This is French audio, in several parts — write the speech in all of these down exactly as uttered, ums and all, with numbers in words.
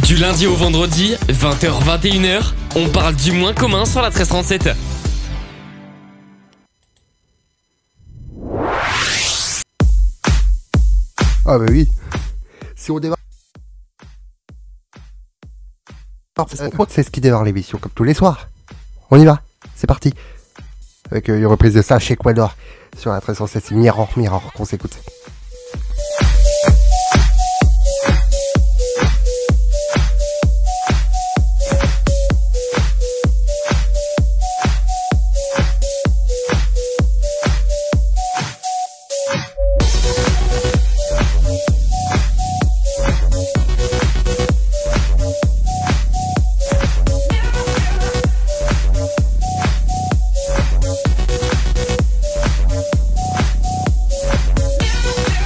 Du lundi au vendredi, vingt heures vingt et une heures, on parle du moins commun sur la treize trente-sept. Ah bah oui. Si on démarre... C'est ce qui démarre l'émission, comme tous les soirs. On y va, c'est parti. Avec une reprise de ça chez Equador sur la treize cent sept, c'est Mirror, Mirror qu'on s'écoute. Yeah.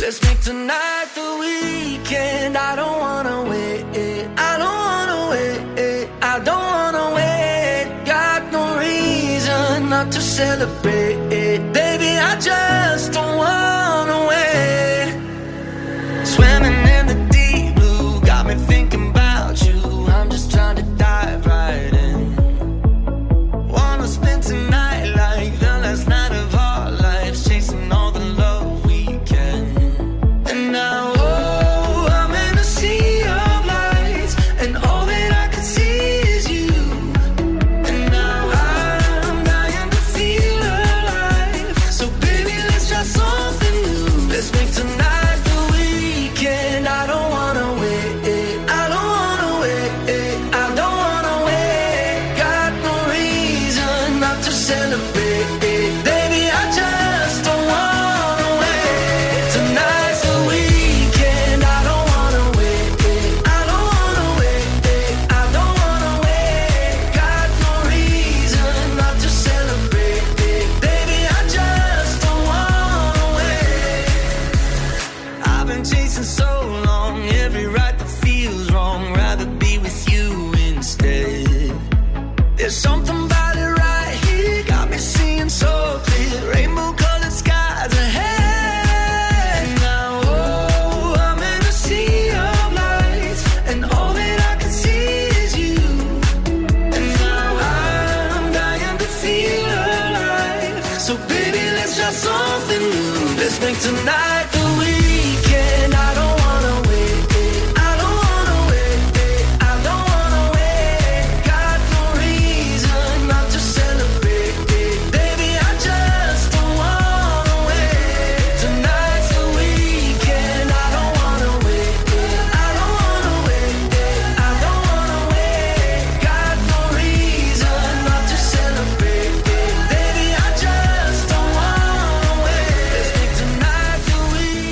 Let's make tonight the weekend. I don't wanna wait. I don't wanna wait. I don't wanna wait. Got no reason not to celebrate. Baby, I just don't wanna wait. Swimming in the deep blue got me thinking about you. I'm just trying to dive right in. Wanna spend tonight like the last night of our lives, chasing all the love we can. And now, oh, I'm in a sea of lights, and all that I can see is you. And now I'm dying to feel alive. So baby, let's try something new. Let's make tonight the weekend. I don't wanna wait. I don't wanna wait. I don't wanna wait. Got no reason not to celebrate. Baby, I just don't wanna wait. Tonight's the weekend. I don't wanna wait. I don't wanna wait. I don't wanna wait. Got no reason not to celebrate. Baby, I just don't wanna wait. I've been chasing so long, every right that feels wrong. Rather be with you instead. There's something about it right here, got me seeing so clear. Rainbow colored skies ahead. Now, oh, I'm in a sea of lights, and all that I can see is you. And now I'm dying to feel alive. So baby, let's try something new. Let's make tonight the weekend. I don't wanna wait. I don't wanna wait. I don't wanna wait. Got no reason not to celebrate. Baby, I just don't wanna wait. Tonight's the weekend. I don't wanna wait. I don't wanna wait. I don't wanna wait. Got no reason not to celebrate. Baby, I just don't wanna wait. Let's make tonight the weekend.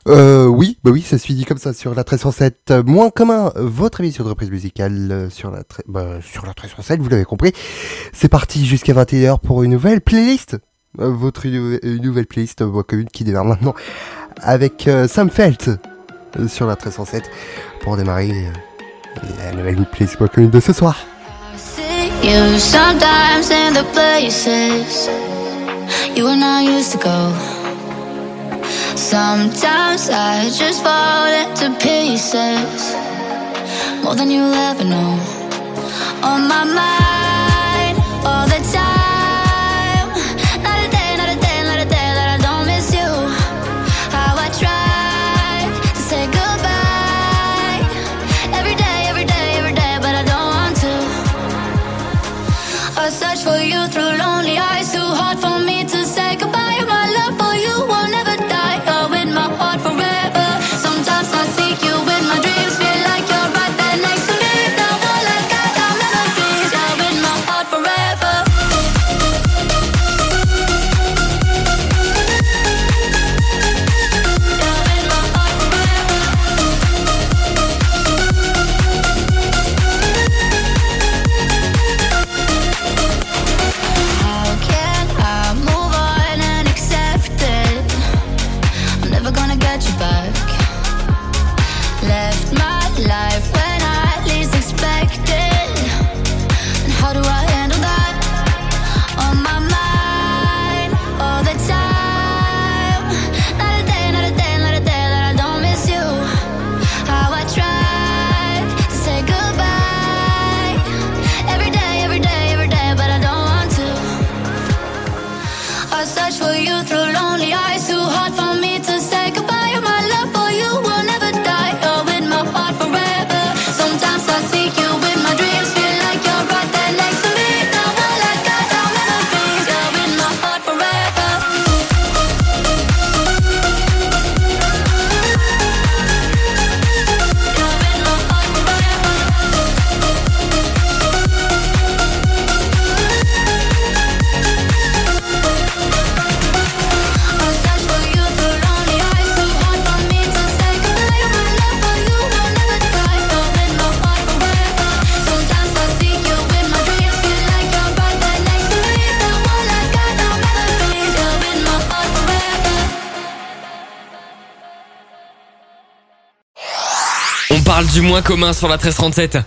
Euh, oui, bah oui, ça se finit comme ça sur la treize cent sept. Euh, moins commun, votre émission de reprise musicale euh, sur la tre- bah, sur la treize cent sept, vous l'avez compris. C'est parti jusqu'à vingt et une heures pour une nouvelle playlist. Euh, votre une, une nouvelle playlist euh, voix commune qui démarre maintenant avec euh, Sam Felt euh, sur la treize cent sept pour démarrer euh, la nouvelle playlist voix commune de ce soir. You sometimes in the places you and I used to go. Sometimes I just fall into pieces, more than you'll ever know. On my mind all the time, not a day, not a day, not a day that I don't miss you. How I tried to say goodbye, every day, every day, every day, but I don't want to. I search for you through lonely eyes, too hard for me to say goodbye. My love for you will never die. You're in my heart forever. Sometimes I seek you in my dreams, feel like you're right there next to me. Now all I got are memories. You're in my heart forever. You're in my heart forever. How can I move on and accept it? I'm never gonna get you back. Left my life when I least expected. And how do I handle that? On my mind all the time. Not a day, not a day, not a day that I don't miss you. How I tried to say goodbye, every day, every day, every day, but I don't want to. I search for you through lonely eyes, too hard for me to say goodbye. My love for you will never die. You're in my heart forever. Sometimes I seek you in my dreams, feel like you're right there next to me. Now all I got are memories. You're in my heart forever. You're in my heart forever. I search for you through lonely eyes, too hard for me to say goodbye. My love for you will never die. You're in my heart forever. Sometimes I seek you in my dreams, feel like you're right there next to me. Now all I got are memories. You're in my heart forever. On parle du moins commun sur la treize trente-sept.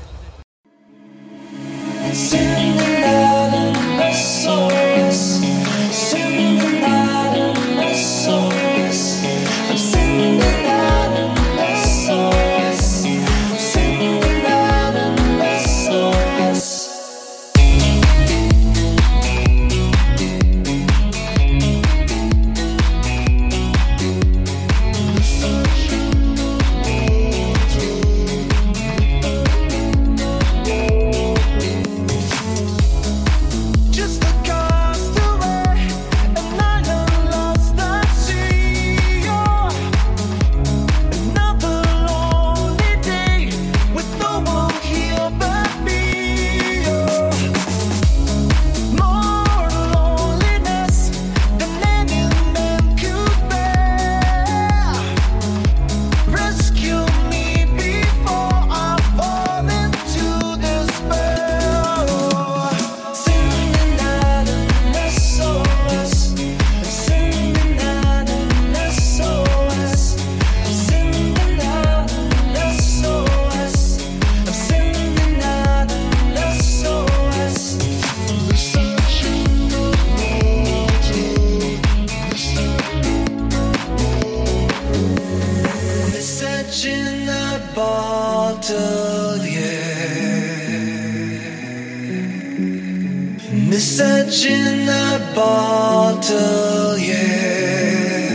Message in a bottle, yeah.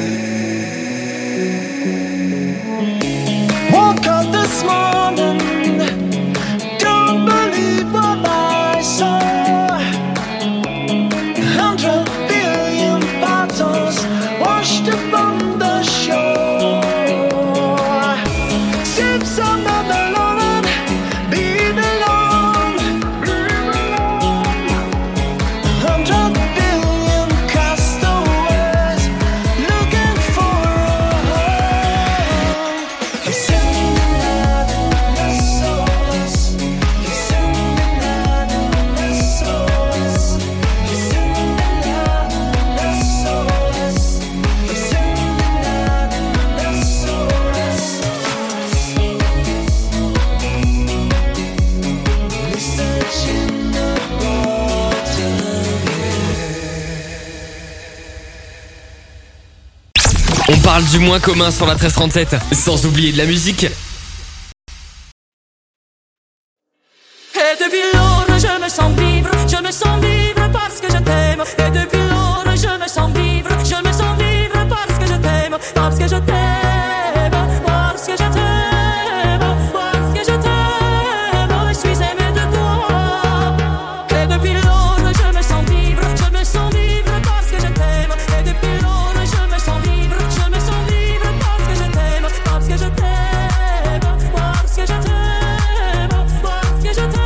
Woke up this morning, don't believe what I saw. Hundred billion bottles washed upon the shore. Sip some of the Lauren, be alone. Hundred billion castaways On parle du moins commun sur la treize trente-sept, sans oublier de la musique. Et depuis lors je me sens vivre, je me sens vivre parce que je t'aime. Et depuis lors je me sens vivre, je me sens vivre parce que je t'aime, parce que je t'aime, parce que je t'aime, parce que je t'aime. Je suis aimé de toi. Et depuis lors je me sens vivre, je me sens vivre parce que je t'aime. Et depuis lors je me sens vivre, je me sens vivre parce que je t'aime, parce que je t'aime, parce que je t'aime, parce que je t'aime.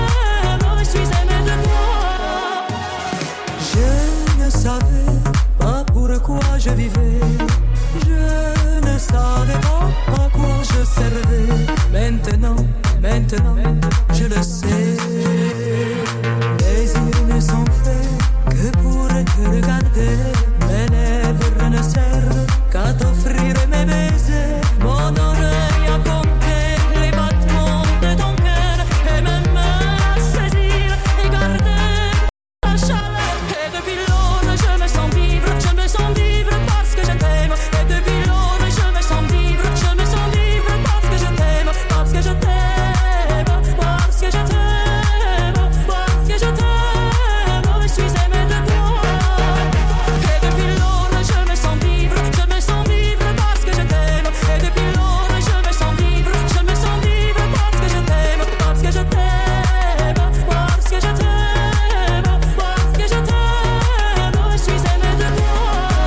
Pourquoi je vivais, je ne savais pas à quoi je servais. Maintenant, maintenant, je le sais. Les yeux ne sont faits que pour te regarder. Mes lèvres ne servent qu'à t'offrir mes baisers. Mon oreille a compté les battements de ton cœur et mes mains à saisir et garder ta chaleur. Et depuis lors je me sens vivre, je me sens vivre parce que je t'aime. Et depuis lors je me sens vivre, je me sens vivre parce que je t'aime, parce que je t'aime, parce que je t'aime, parce que je t'aime. Je suis aimé de toi. Et depuis lors je me sens vivre, je me sens vivre parce que je t'aime. Et depuis lors je me sens vivre, je me sens vivre parce que je t'aime, parce que je t'aime, parce que je t'aime, parce que je t'aime. Je suis aimé de toi.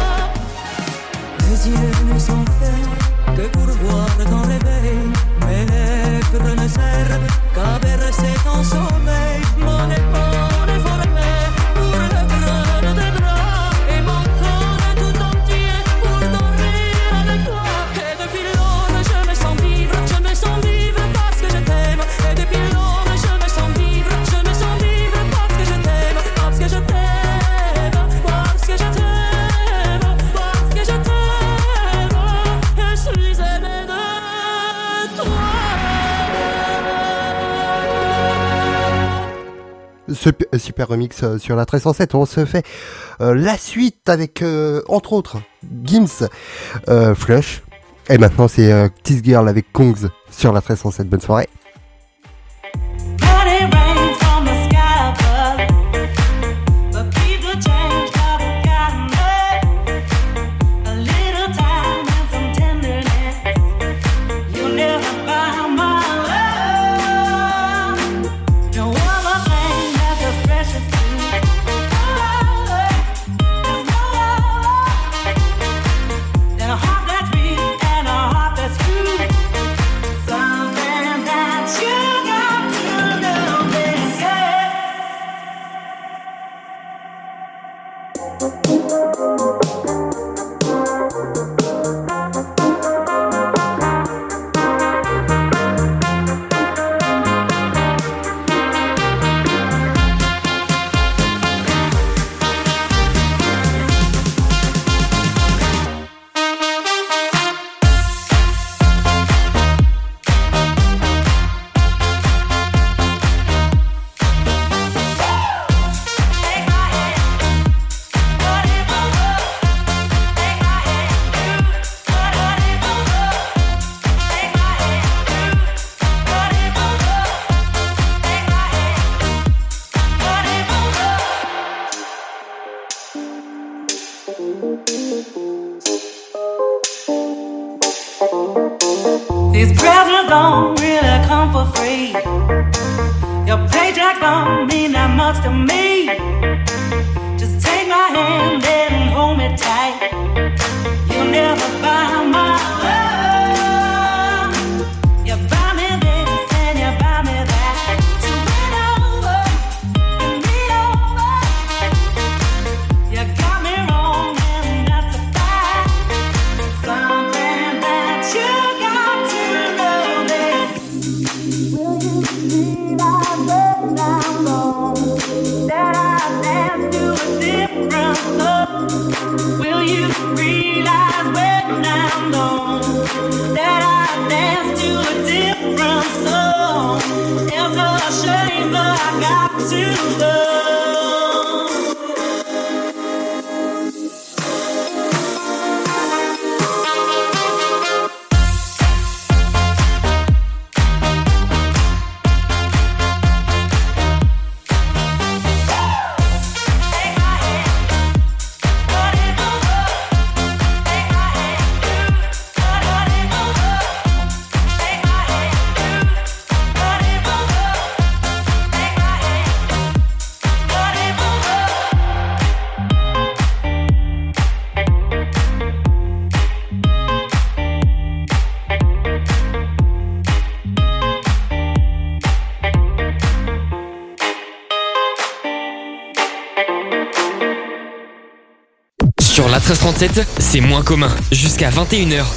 Les yeux ne sont faits que pour voir ton réveil. Mes lèvres ne servent qu'à bercer ton sommeil. Mon épaule est formée pour le creux de tes bras et mon corps est tout entier pour dormir avec toi. Et depuis lors je me sens vivre, je me sens vivre parce que je t'aime. Et depuis lors je me sens vivre, je me sens vivre parce que je t'aime, parce que je t'aime, parce que je t'aime, parce que je t'aime. Je suis aimé de toi. Super, super remix euh, sur la treize cent sept. On se fait euh, la suite avec, euh, entre autres, Gims, euh, Flush. Et maintenant, c'est euh, This Girl avec Kongs sur la treize cent sept. Bonne soirée. Honey rain from the sky above, but people change haven't gotten up. A little time and some tenderness, you'll never buy my love. No other thing that's as precious to me. There's no love than a heart that's real and a heart that's true. Something that you got to know, baby. These presents don't really come for free. Your paycheck don't mean that much to me. Just take my hand and hold me tight. You'll never buy my love. You buy me this and you buy me that. So win over, win me over. You got me wrong and that's a fact. Something that you got to know this. Will you realize when I'm gone that I dance to a different love? Will you realize when I'm gone that I dance to a different song? It's a shame that I got to love. treize trente-sept, c'est moins commun. Jusqu'à vingt et une heures.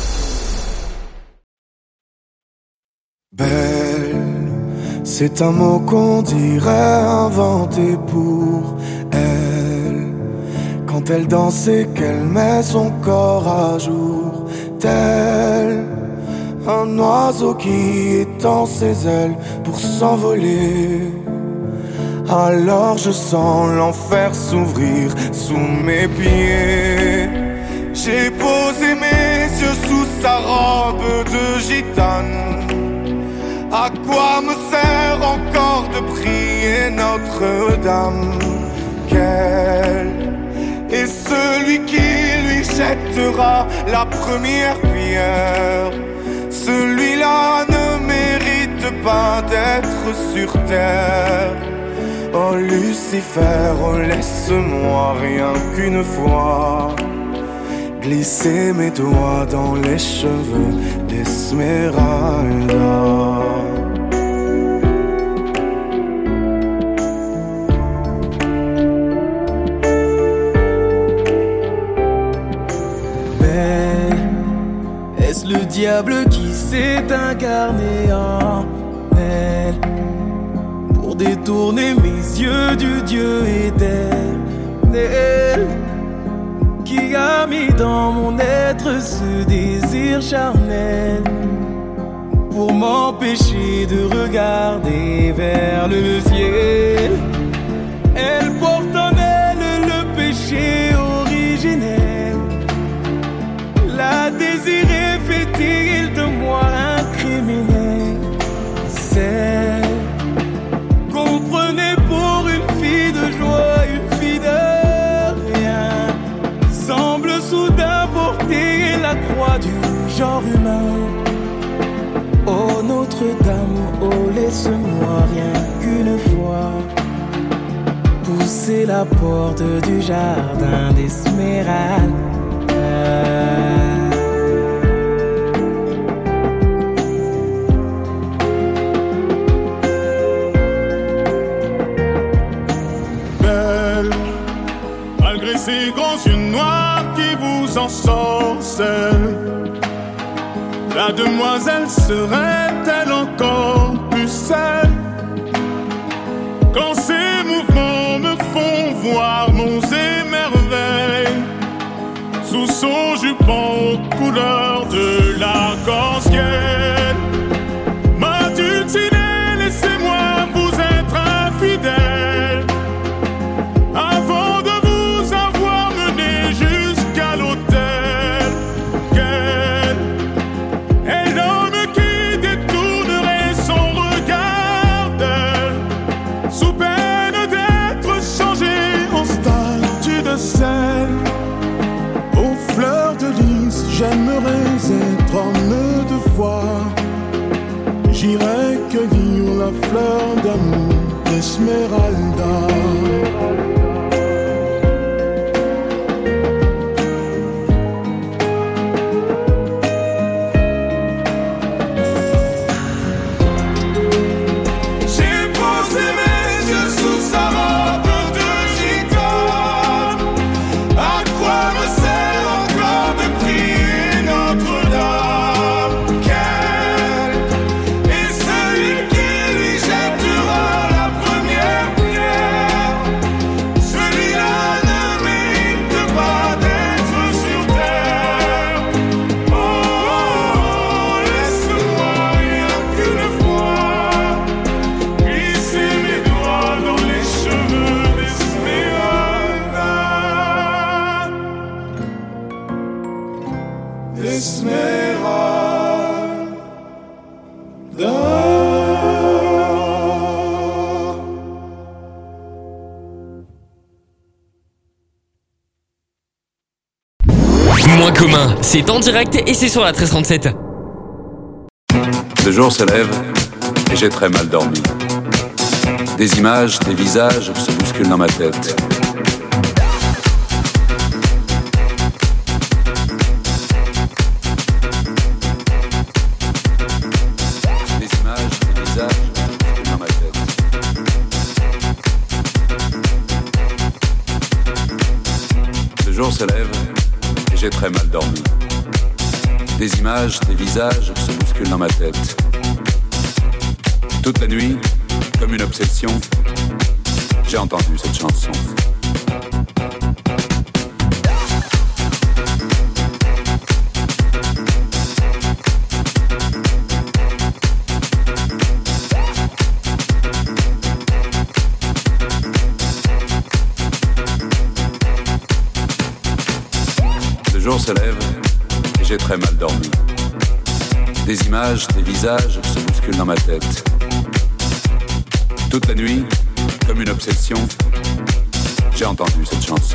Belle, c'est un mot qu'on dirait inventé pour elle. Quand elle danse et qu'elle met son corps à jour, tel un oiseau qui étend ses ailes pour s'envoler. Alors je sens l'enfer s'ouvrir sous mes pieds. J'ai posé mes yeux sous sa robe de gitane. À quoi me sert encore de prier Notre-Dame? Quel est celui qui lui jettera la première pierre? Celui-là ne mérite pas d'être sur terre. Oh Lucifer, oh laisse-moi rien qu'une fois glisser mes doigts dans les cheveux d'Esmeralda. Mais est-ce le diable qui s'est incarné en elle pour détourner mes yeux du Dieu éternel, qui a mis dans mon être ce désir charnel pour m'empêcher de regarder vers le ciel? Elle porte en elle le péché originel, la désirée fait-il de moi un criminel? Celle qu'on prenait pour une fille de joie, une fille de rien, semble soudain porter la croix du genre humain. Oh Notre-Dame, oh laisse-moi rien qu'une fois pousser la porte du jardin d'Esmeralda. Malgré ces grands yeux noirs qui vous ensorcellent, la demoiselle serait-elle encore plus seule? Quand ces mouvements me font voir monts et merveilles sous son jupon aux couleurs de l'arc-en-ciel, ma dulcinée, laissez-moi vous être infidèle avant de vous avoir mené jusqu'à l'autel. Quel est l'homme qui détournerait son regard d'elle, sous peine d'être changé en statue de sel? Aux fleurs de lys, j'aimerais être homme de foi. J'irai cueillir la fleur d'amour d'Esmeralda. Moins commun, c'est en direct et c'est sur la treize trente-sept. Le jour se lève et j'ai très mal dormi. Des images, des visages se bousculent dans ma tête. Des images, des visages se bousculent dans ma tête. Le jour se lève j'ai très mal dormi. Des images, des visages se bousculent dans ma tête. Toute la nuit, comme une obsession, j'ai entendu cette chanson. Le jour se lève et j'ai très mal dormi. Des images, des visages se bousculent dans ma tête. Toute la nuit, comme une obsession, j'ai entendu cette chanson.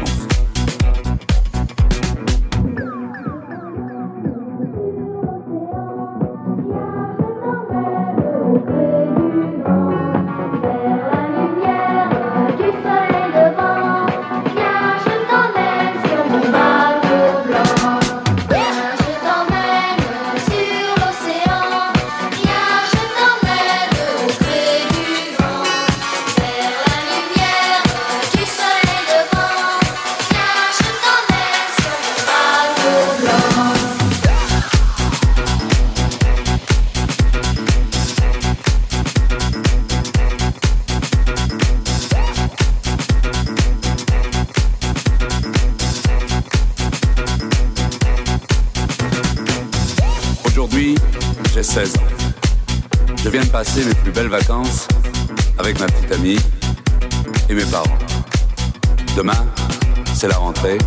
seize ans. Je viens de passer mes plus belles vacances avec ma petite amie et mes parents. Demain, c'est la rentrée.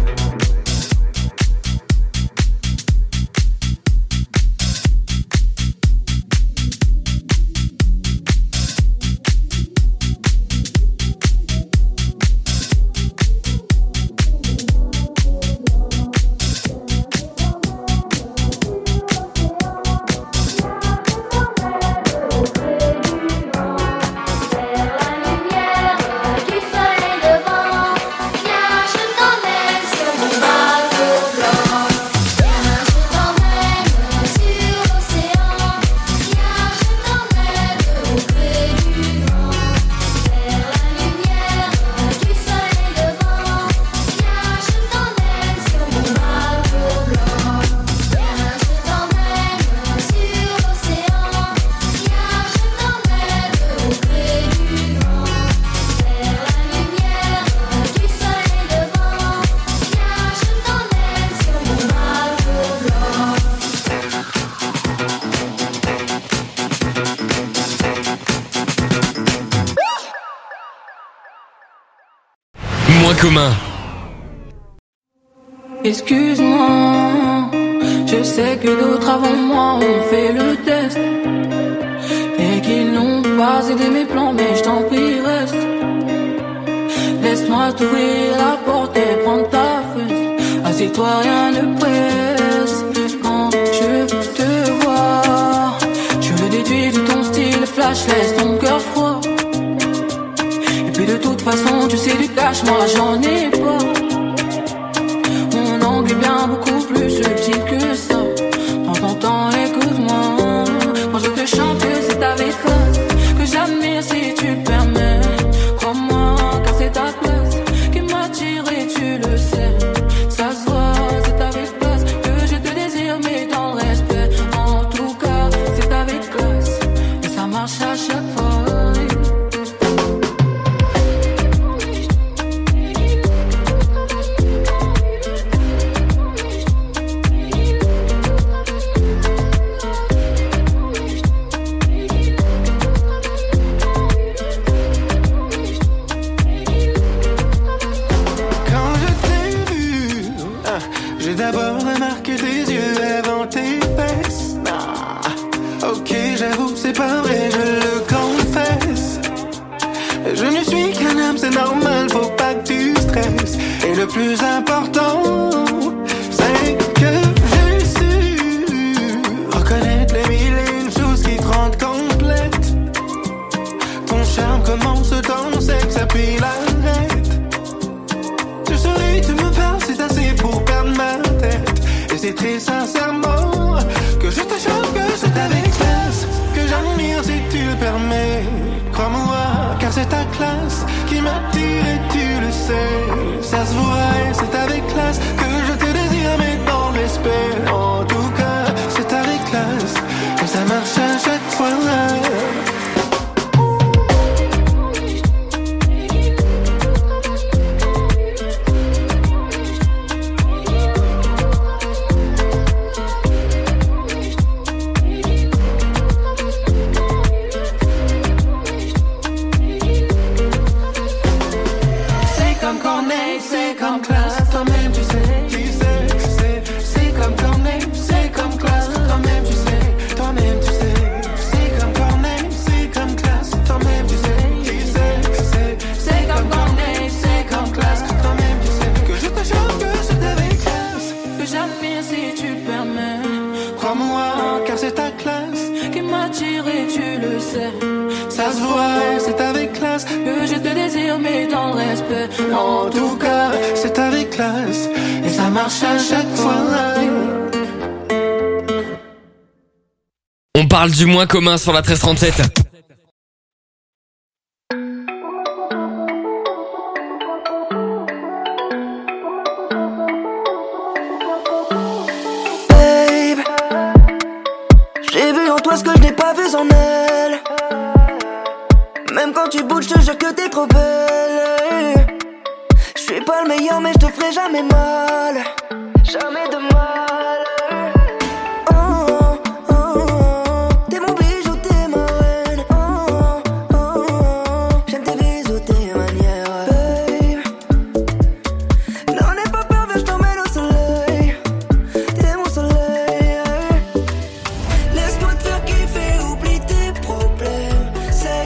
Commun. Excuse-moi, je sais que d'autres avant moi ont fait le test et qu'ils n'ont pas aidé mes plans, mais je t'en prie reste. Laisse-moi t'ouvrir la porte et prendre ta fesse. Assieds-toi, rien ne presse. Quand je te vois, je le déduis de ton style flash, laisse ton cœur froid. Et de toute façon tu sais du cash, moi j'en ai pas. Mon angle est bien beaucoup plus subtil que ça. Prends ton temps, écoute-moi. Quand je te chante que c'est avec classe, que j'admire si tu le permets. Crois-moi car c'est ta place qui m'attire et tu le sais. Ça se voit, c'est avec classe que je te désire mais dans le respect. En tout cas c'est avec classe et ça marche à chaque fois. Le plus important, c'est que j'ai su reconnaître les mille et une choses qui te rendent complète. Ton charme commence dans le sexe, puis l'arrête. Tu souris, tu me parles, c'est assez pour perdre ma tête. Et c'est très sincèrement que je te chante que c'est avec classe que j'admire si tu le permets. Crois-moi, car c'est ta classe qui m'attire et tu le sais. Ça se voit et c'est avec classe que je te désire, mais non. respect. En tout cas, c'est avec classe que ça marche à chaque fois. Ça se voit, c'est avec classe que je te désire, mais dans le respect. En tout cas, c'est avec classe et ça marche à chaque fois. On parle du moins commun sur la treize trente-sept. Babe, j'ai vu en toi ce que je n'ai pas vu en elle. Même quand tu bouges, je te jure que t'es trop belle. Je suis pas le meilleur, mais je te ferai jamais mal. Jamais de mal. Oh, oh, oh. T'es mon bijou, t'es ma reine. Oh, oh, oh. J'aime tes bisous, tes manières. Babe, n'en aie pas peur, viens, je t'emmène au soleil. T'es mon soleil. Laisse-moi te faire kiffer, oublie tes problèmes. Say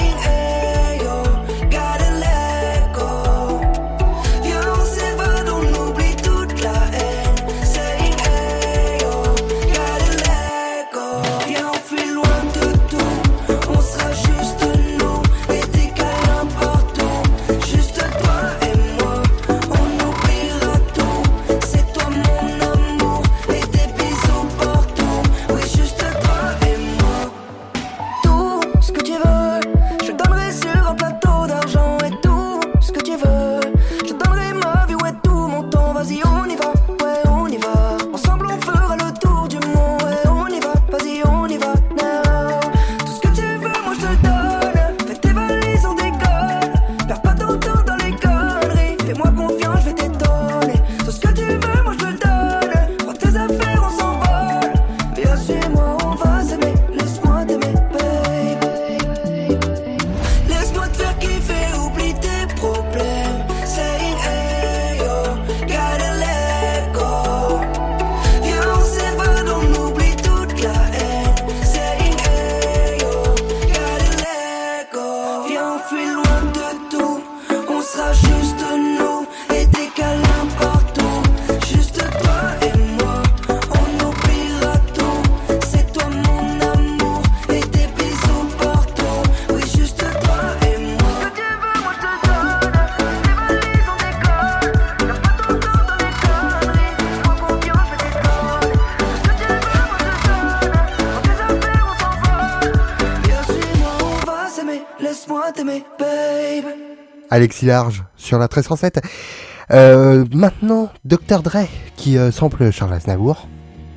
Alexis Large sur la treize cent sept. Euh, maintenant, docteur Dre qui euh, sample Charles Aznavour.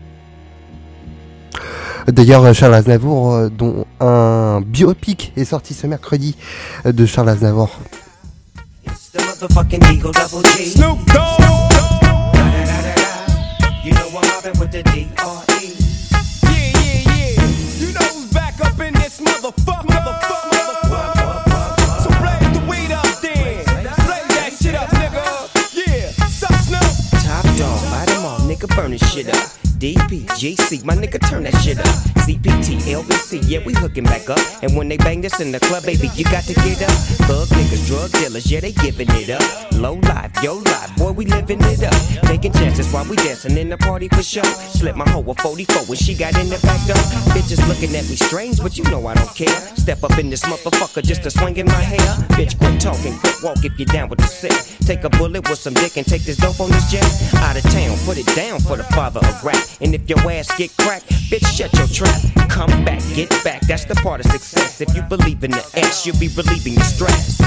D'ailleurs, Charles Aznavour, euh, dont un biopic est sorti ce mercredi euh, de Charles Aznavour. Snoop Dogg. You know I'm mobbing with the D R E. Yeah, yeah, yeah. You know who's back up in this motherfucker. Motherfucker, motherfucker. So blaze the weed up then. Blaze that shit up, nigga. Yeah, sup, Snoop? Top dog, light 'em all, nigga, burn this shit up. D P, G C, my nigga, turn that shit up. C P T, L B C, yeah, we hooking back up. And when they bang this in the club, baby, you got to get up. Thug niggas, drug dealers, yeah, they giving it up. Low life, yo life, boy, we living it up. Taking chances while we dancing in the party for show. Slip my hoe a forty-four when she got in the back door. Bitches looking at me strange, but you know I don't care. Step up in this motherfucker just to swing in my hair. Bitch, quit talking, quit walk if you're down with the sick. Take a bullet with some dick and take this dope on this jet. Out of town, put it down for the father of rap. And if your ass get cracked, bitch, shut your trap. Come back, get back, that's the part of success. If you believe in the ass, you'll be relieving your stress.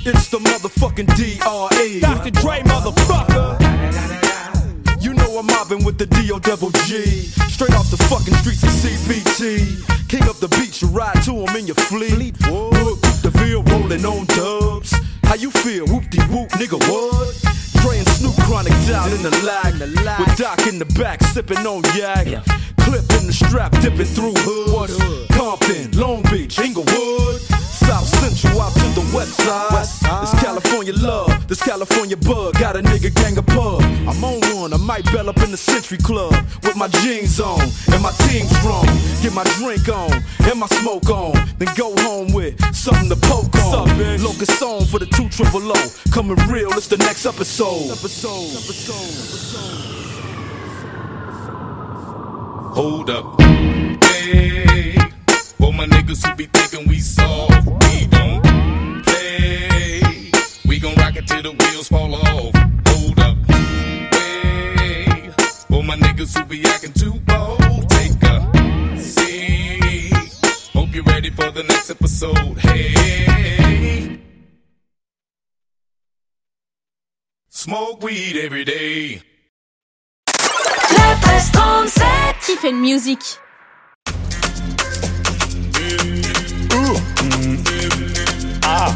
It's the motherfucking D R E. Doctor Dre, motherfucker. You know I'm mobbing with the D O double G. Straight off the fucking streets of C B T. King up the beach, you ride to him in your fleet. Whoop, the Ville rolling on dubs. How you feel? Whoop-de-whoop, nigga, what? Dre and Snoop Chronic down in the lag. With Doc in the back, sipping on yak. Yeah. Clip in the strap, dipping through hoods. Hood. Compton, Long Beach, Inglewood. South Central out to the west side. west side. This California love, this California bug. Got a nigga gang of pub. I'm on one, I might bell up in the Century Club. With my jeans on, and my team strong. Get my drink on, and my smoke on. Then go home with something to poke on. Locust song for the two triple O. Coming real, it's the next episode. Episode, episode, episode. Hold up, hey. For my niggas who be thinking we soft, we don't play. We gon' rock it till the wheels fall off. Hold up, hey. For my niggas who be acting too bold, take a seat. Hope you're ready for the next episode. Hey, smoke weed every day. Le treize trente-sept Tiffen Music. Ah,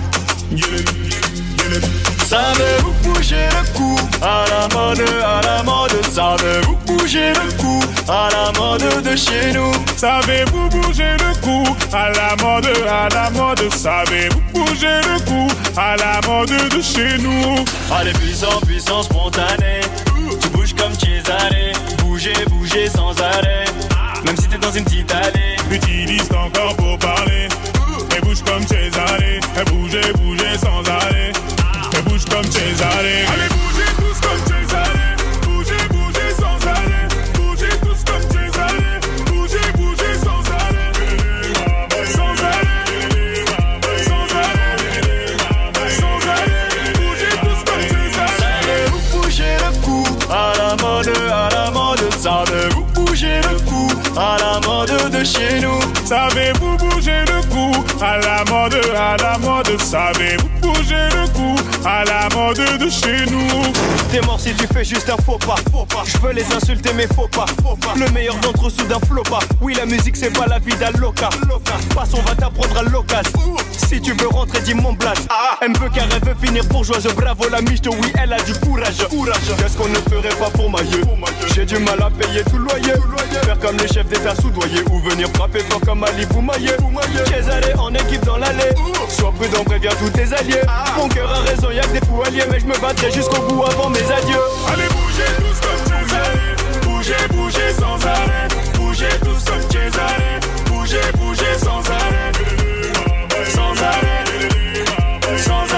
savez-vous bouger le cou à la mode, à la mode? Savez-vous bouger le cou à la mode de chez nous? Savez-vous bouger le cou à la mode, à la mode? Savez-vous bouger le cou à la mode de chez nous? Allez, puissant, puissant, spontané. Tu bouges comme Cesare. Bouger, bouger sans arrêt. Même si t'es dans une petite allée. Utilise ton corps pour parler. Et bouge comme Cesare. Et bouger, bouger sans arrêt. Et bouge comme Cesare. Allez, bougez tous comme Cesare. Bougez, bougez sans arrêt. Bougez tous comme Cesare. Bougez, bougez sans arrêt. Sans arrêt. Sans arrêt. Sans arrêt. Bougez tous comme Cesare. Savez-vous bouger le cou à la mode, à la mode? Savez-vous bouger le cou à la mode de chez nous? Savez-vous bouger le cou à la mode, à la mode? Savez-vous bouger le cou à la mode de chez nous? T'es mort si tu fais juste un faux pas. Je veux les insulter mais faut pas. Le meilleur d'entre eux soudain flot pas. Oui, la musique c'est pas la vie d'un loca. Passe, on va t'apprendre à l'occasion. Si tu veux rentrer, dis mon blast. Elle me veut car elle veut finir bourgeoise. Bravo la miche, oui elle a du courage. Qu'est-ce qu'on ne ferait pas pour ma gueule? J'ai du mal à payer tout le loyer. Faire comme les chefs d'état soudoyés. Ou venir frapper fort comme Ali Boumaillé. Cesare en équipe dans l'allée. Sois prudent, préviens tous tes alliés. Mon cœur a raison, y'a que des fous alliés. Mais je me battrai jusqu'au bout avant mes adieux. Allez, bougez tous comme Cesare. Bougez, bougez sans arrêt. Bougez tous comme Cesare. Bougez, bougez sans arrêt. Sans arrêt. Sans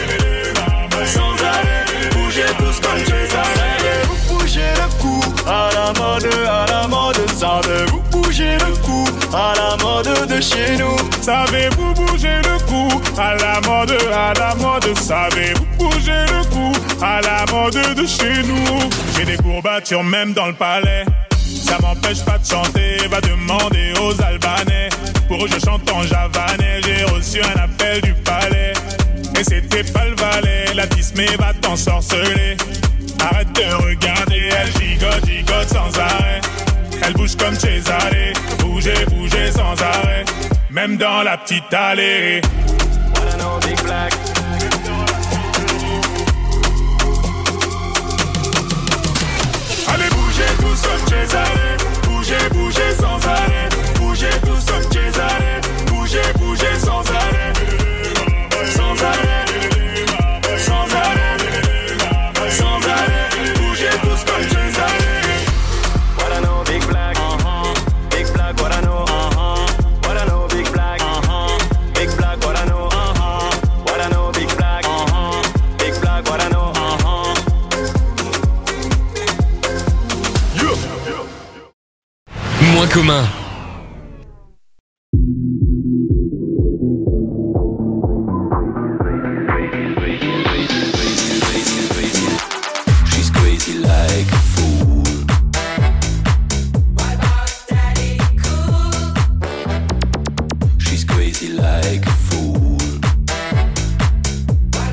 arrêt. Sans arrêt. Bougez tous comme Cesare. Vous bougez le cou à la mode, à la mode. Savez-vous bouger le cou à la mode de chez nous? Savez-vous bouger le cou à la mode, à la mode? Savez-vous bouger le cou à la mode de chez nous? J'ai des courbatures même dans le palais. Ça m'empêche pas de chanter, va demander aux Albanais. Pour eux je chante en javanais, j'ai reçu un appel du palais. Et c'était pas le valet, la tismée va t'ensorceler. Arrête de regarder, elle gigote, gigote sans arrêt. Elle bouge comme Cesare, bougez, bougez sans arrêt. Même dans la petite allée. What I know, big black. Allez, bougez tous comme Cesare. Bougez, bougez sans arrêt. Bougez tous comme Cesare. Bougez, bougez sans arrêt. Sans arrêt. Sans arrêt. Sans arrêt. Bougez tous comme Cesare. What I know, big black. Uh-huh. Big black, what I know. Uh-huh. What I know, big black. Uh-huh. Big black, what I know. Uh-huh. What I know, big black. Uh-huh. Big black, what I know. Uh-huh. Moins commun. She's crazy like a fool. She's crazy like a fool.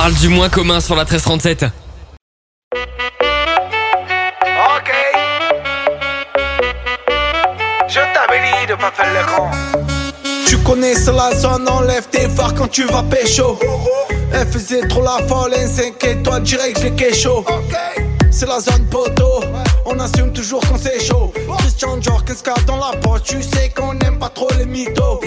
parle du moins commun sur la treize trente-sept. Ok. Je t'avais dit de pas faire le grand. Tu connais cela, zone, enlève tes phares quand tu vas pécho. Elle faisait trop la folle, un cinq étoiles direct, j'ai kécho. C'est la zone poteau, on assume toujours quand c'est chaud. Christian Dior, qu'est-ce qu'il y a dans la poche? Tu sais qu'on n'aime pas trop les mythos.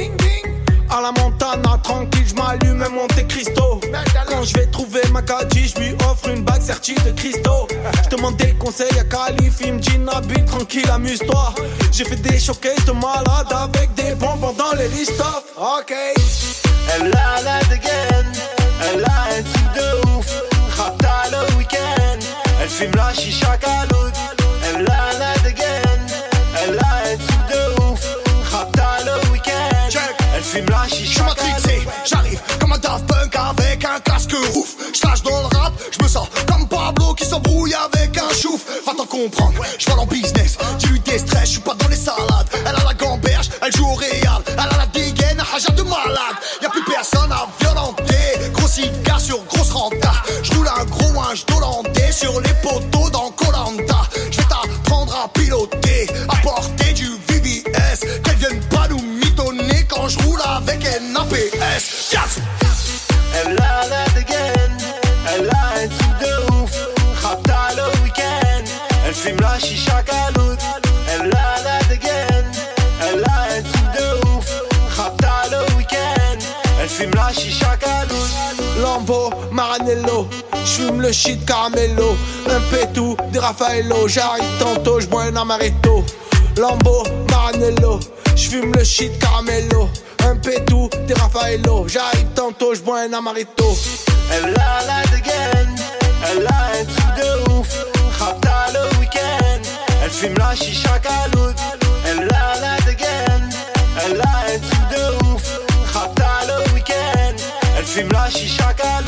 À la Montana, tranquille, j'm'allume un Monte Cristo. Quand je vais trouver ma gadji, j'lui offre une bague sertie de Cristo. J'demande des conseils à Calif, il me dit Nabil, tranquille, amuse-toi. J'ai fait des showcases de malade avec des bonbons dans les list-off. Ok. Elle a la dégaine, elle a un truc de ouf. Rapta le week-end, elle fume la chicha caloute. Elle a la dégaine, elle a un truc de ouf. Rapta le week-end, elle fume la chicha caloute. J'arrive comme un Daft Punk avec un casque ouf. J'lâche dans le rap, j'me sens comme Pablo qui s'embrouille avec un chouf. Va t'en comprendre, j'vole en business. Dis-lui des stress, j'suis pas dans les salades. Elle a la gamberge, elle joue au Real. Elle a la dégaine, un haja de malade. Y'a plus personne à violenter. Gros cigare sur grosse renta. J'roule un gros linge d'Hollandais sur les poteaux dans Koh-Lanta. J'vais t'apprendre à piloter, à porter du V V S. Qu'elle vienne pas nous mitonner quand j'roule avec un A P S. Yes. Elle a la dégaine, elle a un truc de ouf. Rapta le week-end, elle fume la chicha caloute. Elle a la dégaine, elle a un truc de ouf. Rapta le week-end, elle fume la chicha caloute. Lambo, Maranello, j'fume le shit caramello. Un pétou, des Raffaello. J'arrive tantôt, j'bois un amaretto. Lambo, Maranello, j'fume le shit caramello. Un pétou, des Raffaello. J'arrive tantôt, j'bois un amaretto. Elle a la dégaine, elle a un truc de ouf. Rapta le week-end, elle fume la chicha caloute. Elle a la dégaine, elle a un truc de ouf. Rapta le week-end, elle fume la chicha caloute.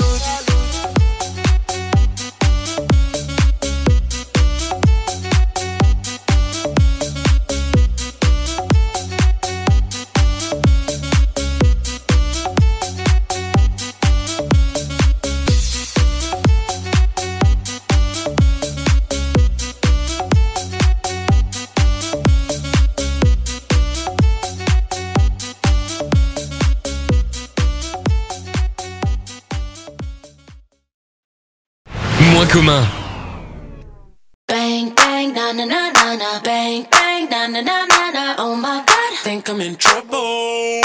Moins commun. Bang, bang, na na na na na. Bang, bang, na na na na na. Oh my God, think I'm in trouble.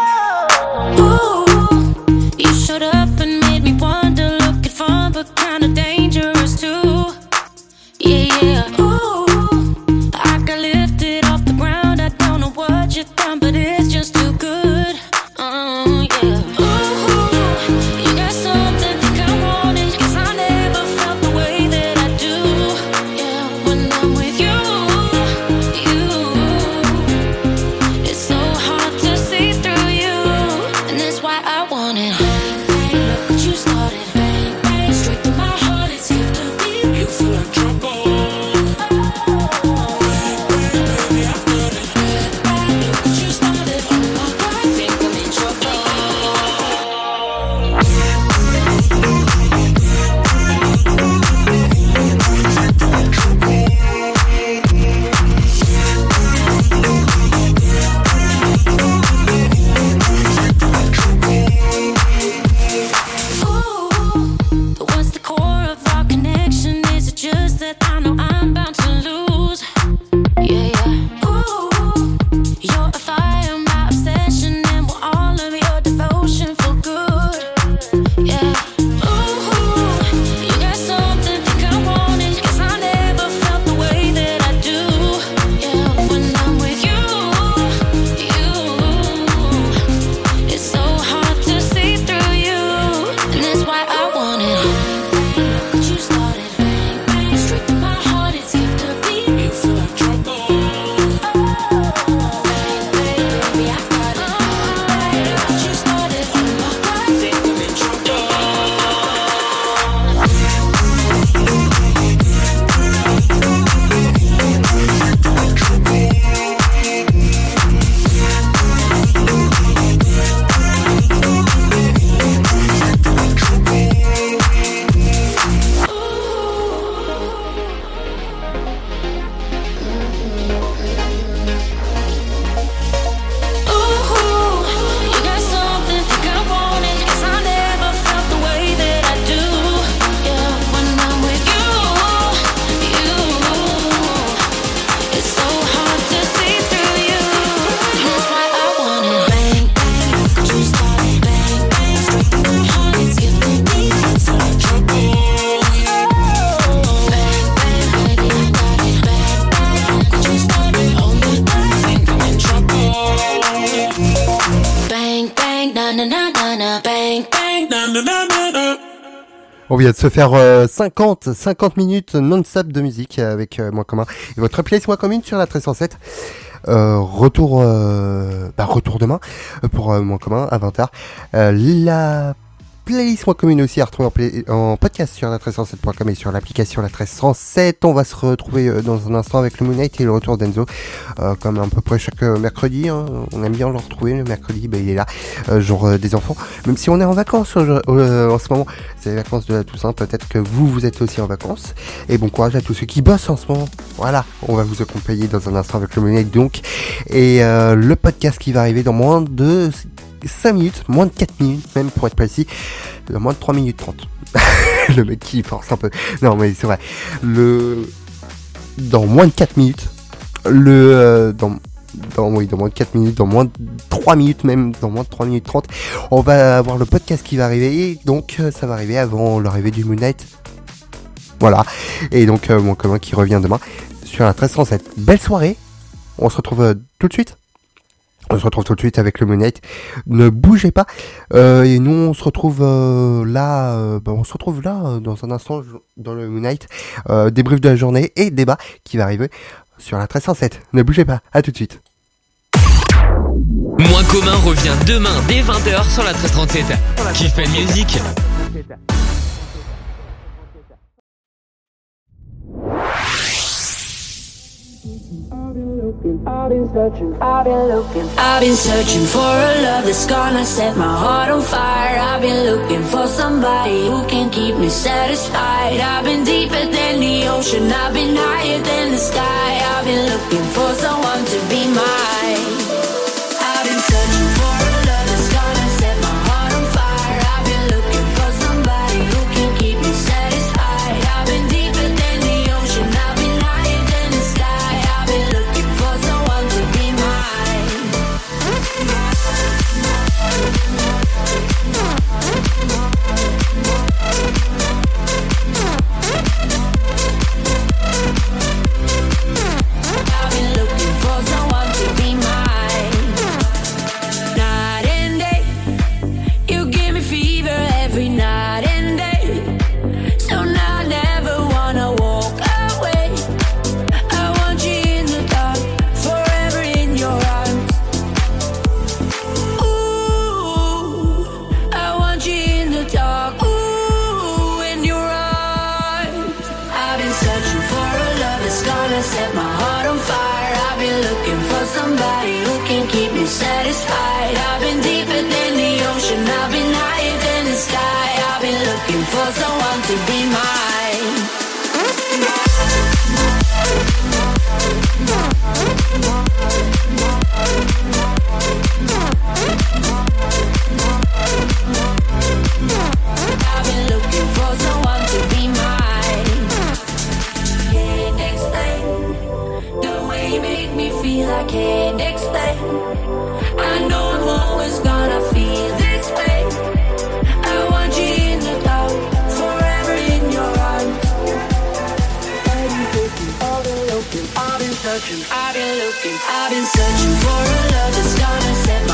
Ooh, you showed up and made me wonder, looking fun but kinda dangerous too. Yeah, yeah. Ooh, I got lifted off the ground. I don't know what you done, but it's just too good. Oh yeah. Ooh, you got something think I want it, 'cause I never felt the way that I do. Yeah, when I'm with you, you. It's so hard to see through you, and that's why I want it. Bang, bang, look what you started. Bang, bang, straight through my heart. It's hip to deep. You feel like trouble. What's the core of our connection? Is it just that I know I'm bound to lose? Yeah, yeah. Ooh, you're a fire, my obsession, and will all of your devotion feel good? Yeah. Ooh, you got something think I want it, 'cause I never felt the way that I do. Yeah, when I'm with you, you. It's so hard to see through you, and that's why I want it. Look what you started. Bang, bang, straight through my heart. It's hip to On vient de se faire euh, cinquante, cinquante minutes non-stop de musique avec euh, Moins Commun et votre playlist Moins Commune sur la treize cent sept. Euh, retour, euh, bah, retour demain pour euh, Moins Commun à vingt heures. Euh, la playlist Moins Commune aussi à retrouver en, play- en podcast sur la treize cent sept point com et sur l'application la treize cent sept. On va se retrouver euh, dans un instant avec le Moon Knight et le retour d'Enzo, euh, comme à peu près chaque euh, mercredi. Hein. On aime bien le retrouver le mercredi, bah, il est là, euh, jour euh, des enfants. Même si on est en vacances euh, euh, en ce moment, c'est les vacances de la Toussaint. Peut-être que vous, vous êtes aussi en vacances. Et bon courage à tous ceux qui bossent en ce moment. Voilà, on va vous accompagner dans un instant avec le Moon Knight donc. Et euh, le podcast qui va arriver dans moins de cinq minutes, moins de quatre minutes même pour être précis, dans moins de trois minutes trente. Le mec qui force un peu. Non mais c'est vrai. Le dans moins de quatre minutes, le euh, dans dans oui, dans moins de quatre minutes, dans moins de trois minutes même, dans moins de trois minutes trente, on va avoir le podcast qui va arriver et donc euh, ça va arriver avant l'arrivée du Moon Knight. Voilà. Et donc euh, Moins Commun qui revient demain sur la treize cent sept. Belle soirée. On se retrouve euh, tout de suite. On se retrouve tout de suite avec le Moon Knight. Ne bougez pas. Euh, et nous, on se retrouve euh, là. Euh, bah, on se retrouve là euh, dans un instant dans le Moon Knight. Euh, débrief de la journée et débat qui va arriver sur la treize cent sept. Ne bougez pas. À tout de suite. Moins Commun revient demain dès vingt heures sur la treize trente-sept. Qui fait musique. I've been searching, I've been looking, I've been searching for a love that's gonna set my heart on fire. I've been looking for somebody who can keep me satisfied. I've been deeper than the ocean, I've been higher than the sky. I've been looking for someone to be mine. I've been searching for a love that's gonna set my heart on fire. I've been looking for somebody who can keep me satisfied. I've been deeper than the ocean, I've been higher than the sky. I've been looking for someone to be mine. I've been looking for someone to be mine. Night and day, you give me fever every night and day. So now I never wanna walk away. I want you in the dark, forever in your arms. Ooh, I want you in the dark, ooh, in your arms. I've been searching for a love that's gonna set my heart on fire. I've been looking for somebody who can keep me satisfied. I've been deeper than the ocean, I've been higher than the sky. I've been looking for someone to be mine. I've been looking for someone to be mine. Can't explain the way you make me feel. I can't explain. I know I'm always gonna feel this way. I want you in the dark, forever in your arms. I've been searching, I've been looking, I've been searching, I've been looking, I've been searching for a love that's gonna set